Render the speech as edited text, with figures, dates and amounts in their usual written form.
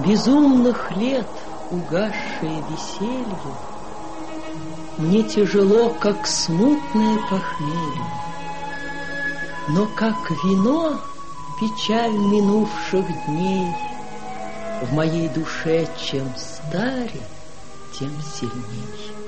безумных лет, угасшее веселье, мне тяжело, как смутное похмелье. Но как вино печаль минувших дней в моей душе чем старе, тем сильней.